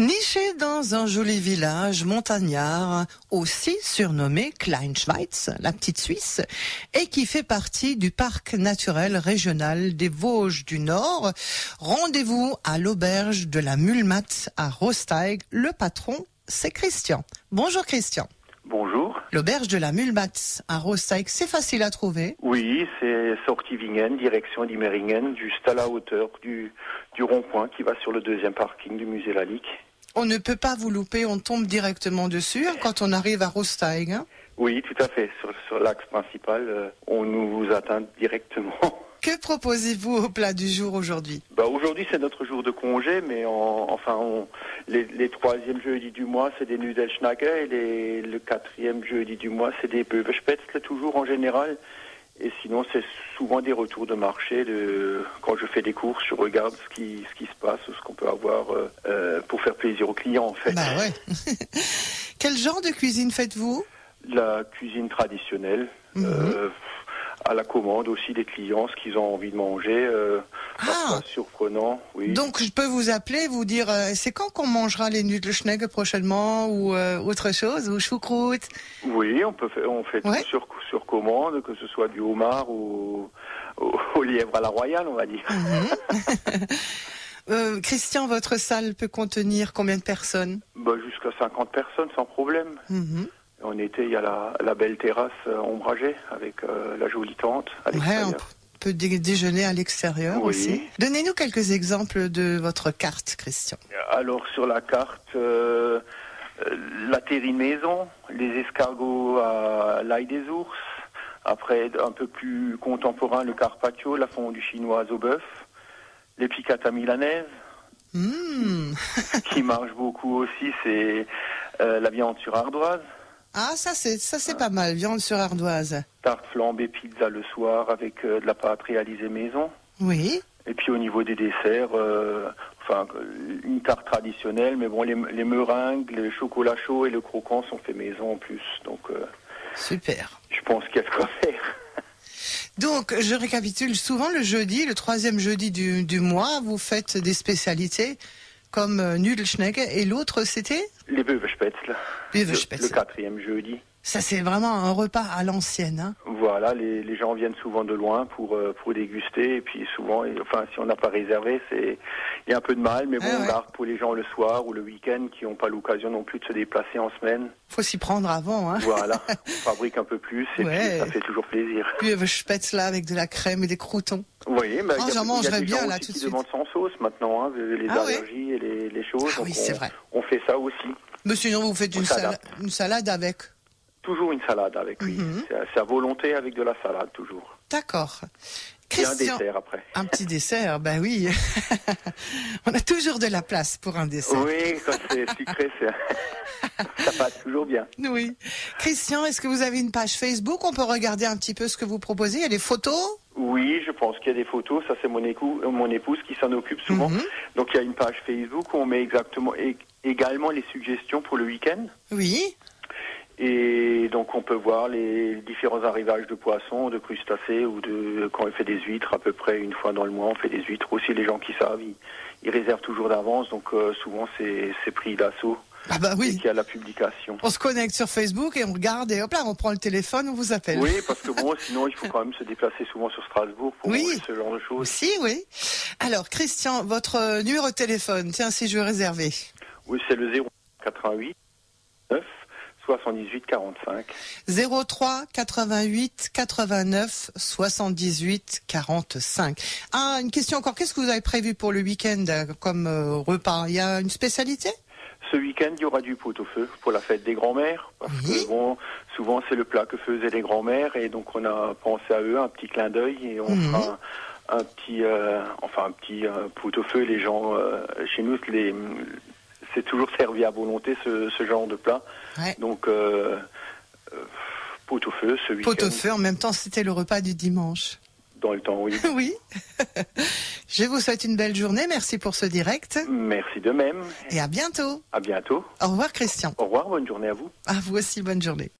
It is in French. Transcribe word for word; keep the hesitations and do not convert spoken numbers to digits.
Niché dans un joli village montagnard, aussi surnommé Kleinschweiz, la petite Suisse, et qui fait partie du parc naturel régional des Vosges du Nord, rendez-vous à l'auberge de la Mulmatte à Rosteig. Le patron, c'est Christian. Bonjour Christian. Bonjour. L'auberge de la Mulmatte à Rosteig, c'est facile à trouver? Oui, c'est sortie Vingen, direction d'Immeringen, juste à la hauteur du, du rond-point qui va sur le deuxième parking du musée Lalique. On ne peut pas vous louper, on tombe directement dessus hein, quand on arrive à Rosteig. Hein. Oui, tout à fait. Sur, sur l'axe principal, euh, on nous atteint directement. Que proposez-vous au plat du jour aujourd'hui? Bah, aujourd'hui, c'est notre jour de congé, mais en, enfin, on, les, les troisièmes jeudis du mois, c'est des Nudelschnagge, et les, le quatrième jeudi du mois, c'est des Böwespätzle, toujours en général. Et sinon, c'est souvent des retours de marché. De, quand je fais des courses, je regarde ce qui, ce qui se passe, ou ce qu'on peut avoir euh, pour faire plaisir aux clients, en fait. Bah ouais. Quel genre de cuisine faites-vous? La cuisine traditionnelle. Mm-hmm. euh, à la commande aussi des clients, ce qu'ils ont envie de manger. Euh, ah. Surprenant, oui. Donc je peux vous appeler, vous dire, euh, c'est quand qu'on mangera les Nudelschnagge prochainement, ou euh, autre chose, ou choucroute? Oui, on peut faire, on fait ouais. tout sur, sur commande, que ce soit du homard ou au, au lièvre à la royale, on va dire. Mm-hmm. euh, Christian, votre salle peut contenir combien de personnes? Bah, jusqu'à cinquante personnes, sans problème. Mm-hmm. En été, il y a la, la belle terrasse euh, ombragée avec euh, la jolie tente à l'extérieur. Ouais, on peut dé- déjeuner à l'extérieur oui. aussi. Donnez-nous quelques exemples de votre carte, Christian. Alors, sur la carte, euh, euh, la terrine maison, les escargots à l'ail des ours. Après, un peu plus contemporain, le carpaccio, la fondue chinoise au bœuf. Les piccata milanaises. Mmh. Qui marche beaucoup aussi, c'est euh, la viande sur ardoise. Ah, ça c'est ça c'est pas mal, viande sur ardoise. Tarte flambée pizza le soir avec euh, de la pâte réalisée maison. Oui. Et puis au niveau des desserts, euh, enfin une tarte traditionnelle, mais bon les, les meringues, les chocolats chauds et le croquant sont faits maison en plus. Donc euh, super. Je pense qu'il y a de quoi faire. Donc je récapitule, souvent le jeudi, le troisième jeudi du, du mois, vous faites des spécialités comme euh, Nudelschnagge, et l'autre c'était les Böwespätzle. Böwespätzle. Le, le quatrième jeudi. Ça c'est vraiment un repas à l'ancienne. Hein. Voilà, les, les gens viennent souvent de loin pour euh, pour déguster, et puis souvent, et, enfin si on n'a pas réservé, c'est il y a un peu de mal, mais bon, ah ouais. On garde pour les gens le soir ou le week-end qui n'ont pas l'occasion non plus de se déplacer en semaine. Faut s'y prendre avant. Hein. Voilà, on fabrique un peu plus et ouais. Puis ça fait toujours plaisir. Böwespätzle là avec de la crème et des croûtons. Oui, mais oh, il y a, j'en mangerais il y a des bien gens là aussi tout de qui suite. demandent sans sauce maintenant, hein, les ah, allergies ouais. et les, les choses. Ah donc oui, on, c'est vrai. On fait ça aussi. Mais sinon, vous faites une, sala- une salade avec? Toujours une salade avec, oui. Mm-hmm. C'est, c'est à volonté avec de la salade, toujours. D'accord. Christian, et un dessert après. Un petit dessert, ben oui. On a toujours de la place pour un dessert. Oui, quand c'est sucré, c'est... ça passe toujours bien. Oui. Christian, est-ce que vous avez une page Facebook? On peut regarder un petit peu ce que vous proposez. Il y a des photos? Oui, je pense qu'il y a des photos. Ça, c'est mon, écou... mon épouse qui s'en occupe souvent. Mm-hmm. Donc, il y a une page Facebook où on met exactement et également les suggestions pour le week-end. Oui. Et donc on peut voir les différents arrivages de poissons, de crustacés ou de quand on fait des huîtres à peu près une fois dans le mois on fait des huîtres aussi. Les gens qui savent ils, ils réservent toujours d'avance donc euh, souvent c'est, c'est pris d'assaut. Ah bah oui. Et qu'il y a la publication. On se connecte sur Facebook et on regarde et hop là on prend le téléphone, on vous appelle. Oui, parce que bon sinon il faut quand même se déplacer souvent sur Strasbourg pour oui. ce genre de choses. Si oui. Alors Christian, votre numéro de téléphone, tiens si je veux réserver. Oui, c'est le zéro quatre-vingt-huit neuf soixante-dix-huit quarante-cinq. zéro trois quatre-vingt-huit quatre-vingt-neuf soixante-dix-huit quarante-cinq. Ah, une question encore. Qu'est-ce que vous avez prévu pour le week-end comme euh, repas? Il y a une spécialité? Ce week-end, il y aura du pot-au-feu pour la fête des grands-mères. Parce oui. que bon, souvent c'est le plat que faisaient les grands-mères et donc on a pensé à eux, un petit clin d'œil et on mmh. fera un, un petit, euh, enfin un petit euh, pot-au-feu. Les gens euh, chez nous, les c'est toujours servi à volonté ce, ce genre de plat. Ouais. Donc, euh, euh, pot-au-feu ce week-end. Pot-au-feu, en même temps, c'était le repas du dimanche. Dans le temps, oui. oui. Je vous souhaite une belle journée. Merci pour ce direct. Merci de même. Et à bientôt. À bientôt. Au revoir, Christian. Au revoir, bonne journée à vous. À vous aussi, bonne journée.